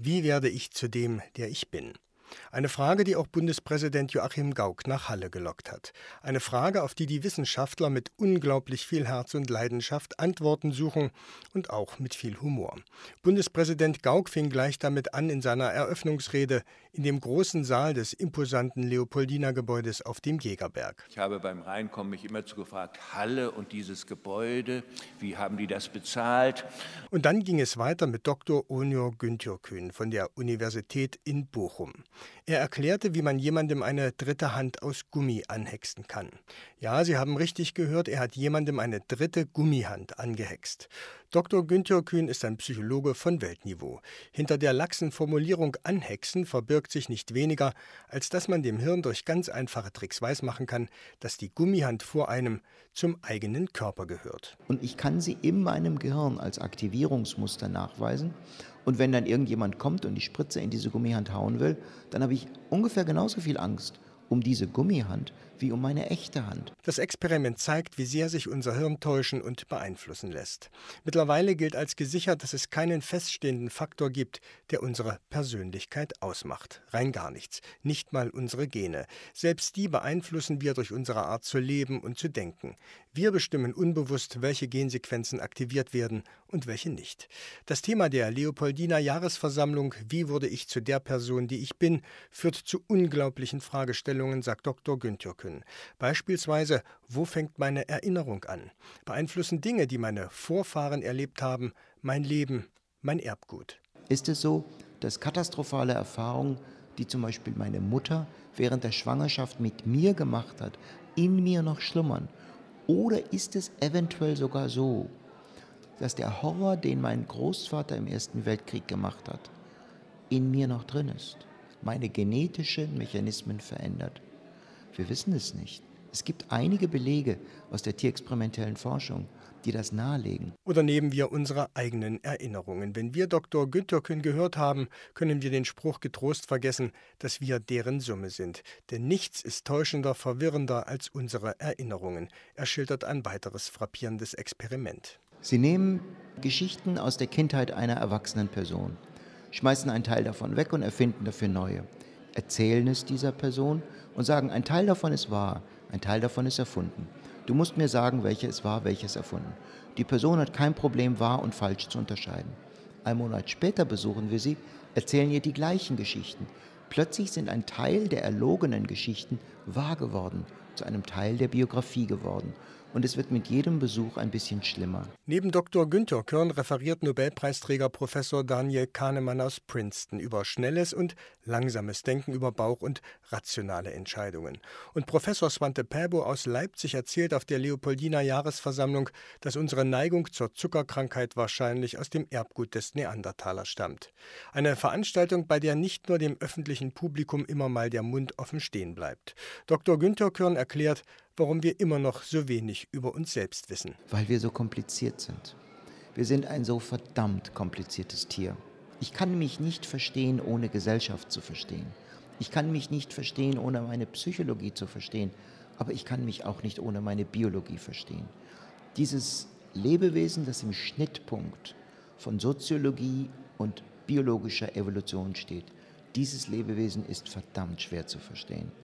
Wie werde ich zu dem, der ich bin? Eine Frage, die auch Bundespräsident Joachim Gauck nach Halle gelockt hat. Eine Frage, auf die die Wissenschaftler mit unglaublich viel Herz und Leidenschaft Antworten suchen und auch mit viel Humor. Bundespräsident Gauck fing gleich damit an in seiner Eröffnungsrede in dem großen Saal des imposanten Leopoldina-Gebäudes auf dem Jägerberg. Ich habe beim Reinkommen mich immer gefragt, Halle und dieses Gebäude, wie haben die das bezahlt? Und dann ging es weiter mit Dr. Onur Güntürkün von der Universität in Bochum. Er erklärte, wie man jemandem eine dritte Hand aus Gummi anhexen kann. Ja, Sie haben richtig gehört, er hat jemandem eine dritte Gummihand angehext. Dr. Güntürkün ist ein Psychologe von Weltniveau. Hinter der laxen Formulierung anhexen verbirgt sich nicht weniger, als dass man dem Hirn durch ganz einfache Tricks weismachen kann, dass die Gummihand vor einem zum eigenen Körper gehört. Und ich kann sie in meinem Gehirn als Aktivierungsmuster nachweisen. Und wenn dann irgendjemand kommt und die Spritze in diese Gummihand hauen will, dann habe ich ungefähr genauso viel Angst um diese Gummihand wie um meine echte Hand. Das Experiment zeigt, wie sehr sich unser Hirn täuschen und beeinflussen lässt. Mittlerweile gilt als gesichert, dass es keinen feststehenden Faktor gibt, der unsere Persönlichkeit ausmacht. Rein gar nichts. Nicht mal unsere Gene. Selbst die beeinflussen wir durch unsere Art zu leben und zu denken. Wir bestimmen unbewusst, welche Gensequenzen aktiviert werden und welche nicht. Das Thema der Leopoldina-Jahresversammlung, wie wurde ich zu der Person, die ich bin, führt zu unglaublichen Fragestellungen, sagt Dr. Güntürkün. Beispielsweise, wo fängt meine Erinnerung an? Beeinflussen Dinge, die meine Vorfahren erlebt haben, mein Leben, mein Erbgut? Ist es so, dass katastrophale Erfahrungen, die zum Beispiel meine Mutter während der Schwangerschaft mit mir gemacht hat, in mir noch schlummern? Oder ist es eventuell sogar so, dass der Horror, den mein Großvater im Ersten Weltkrieg gemacht hat, in mir noch drin ist, meine genetischen Mechanismen verändert? Wir wissen es nicht. Es gibt einige Belege aus der tierexperimentellen Forschung, die das nahelegen. Oder nehmen wir unsere eigenen Erinnerungen. Wenn wir Dr. Güntürkün gehört haben, können wir den Spruch getrost vergessen, dass wir deren Summe sind. Denn nichts ist täuschender, verwirrender als unsere Erinnerungen. Er schildert ein weiteres frappierendes Experiment. Sie nehmen Geschichten aus der Kindheit einer erwachsenen Person, schmeißen einen Teil davon weg und erfinden dafür neue, erzählen es dieser Person und sagen, ein Teil davon ist wahr, ein Teil davon ist erfunden. Du musst mir sagen, welches wahr, welches erfunden. Die Person hat kein Problem, wahr und falsch zu unterscheiden. Einen Monat später besuchen wir sie, erzählen ihr die gleichen Geschichten. Plötzlich sind ein Teil der erlogenen Geschichten wahr geworden, zu einem Teil der Biografie geworden. Und es wird mit jedem Besuch ein bisschen schlimmer. Neben Dr. Güntürkün referiert Nobelpreisträger Professor Daniel Kahnemann aus Princeton über schnelles und langsames Denken über Bauch- und rationale Entscheidungen. Und Professor Svante Pääbo aus Leipzig erzählt auf der Leopoldina-Jahresversammlung, dass unsere Neigung zur Zuckerkrankheit wahrscheinlich aus dem Erbgut des Neandertalers stammt. Eine Veranstaltung, bei der nicht nur dem öffentlichen Publikum immer mal der Mund offen stehen bleibt. Dr. Güntürkün erklärt, warum wir immer noch so wenig über uns selbst wissen. Weil wir so kompliziert sind. Wir sind ein so verdammt kompliziertes Tier. Ich kann mich nicht verstehen, ohne Gesellschaft zu verstehen. Ich kann mich nicht verstehen, ohne meine Psychologie zu verstehen. Aber ich kann mich auch nicht ohne meine Biologie verstehen. Dieses Lebewesen, das im Schnittpunkt von Soziologie und biologischer Evolution steht, dieses Lebewesen ist verdammt schwer zu verstehen.